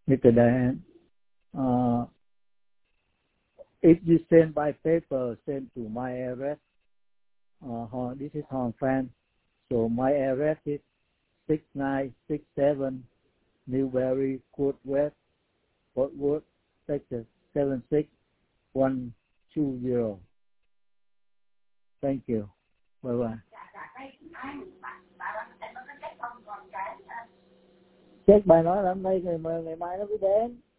Mr. Dan, if you send by paper, send to my address. This is Hong Fan. So my address is 6967 Newberry Court West, Fort Worth, Texas 76120. Thank you. Bye bye. Check bài nói là hôm nay ngày mai nó mới đến.